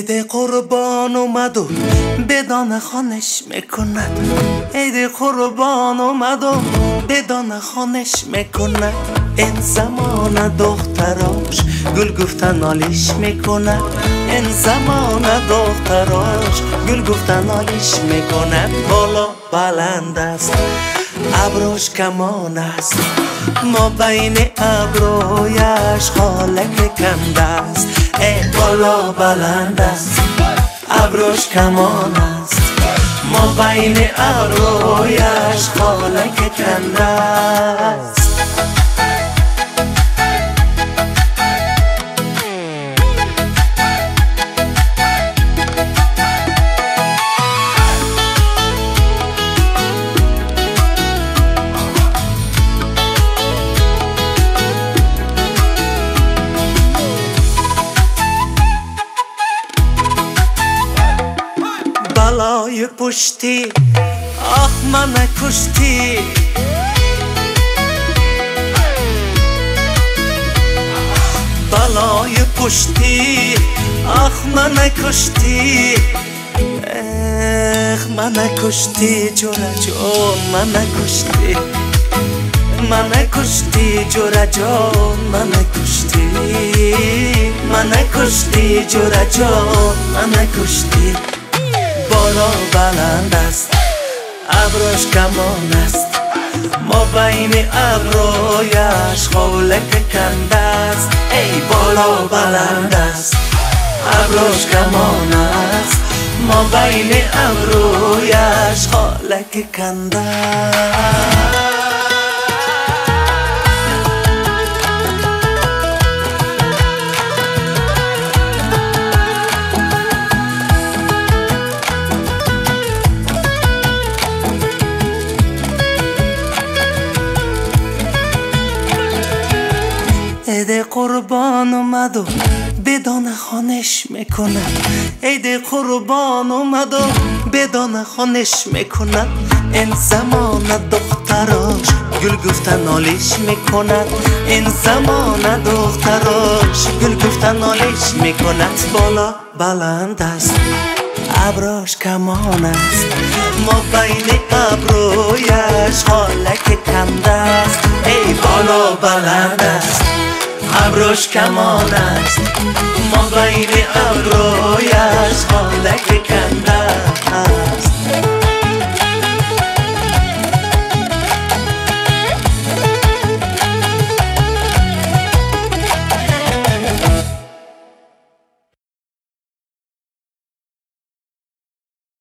عید قربان اومد و به دانه خانش میکند. عید قربان اومد و به دانه خانش میکند. این زمان دختراش گل گفتن آلیش میکند. این زمان دختراش گل گفتن آلیش میکند. بالا بلند است ابروش کمان است، ما بین ابرویش خالک کنده است. ای بالا بلند است ابروش کمان است، ما بین ابرویش خالک کنده است. بلای پشتی آخ من کشتی، بلای پشتی آخ من کشتی. من کشتی جورا جون من کشتی، من کشتی جورا جون من کشتی، من کشتی جورا جون من کشتی. بالا بلند است ابروش کمان است، ما بین ابرویش خالک کنده است. ای بالا بلند است ابروش کمان است، ما بین ابرویش خالک کنده است. عید قربان اومد و به دانه خانش میکند. عید قربان اومد و به دانه خانش میکند. این زمان دختراش گل گفتن آلیش میکند. این زمان دختراش گل گفتن آلیش میکند. بالا بلند است ابروش کمان است، ما بین ابرویش خالک کنده است. ای بالا بلند است ابروش کمان است، ما بین ابرویش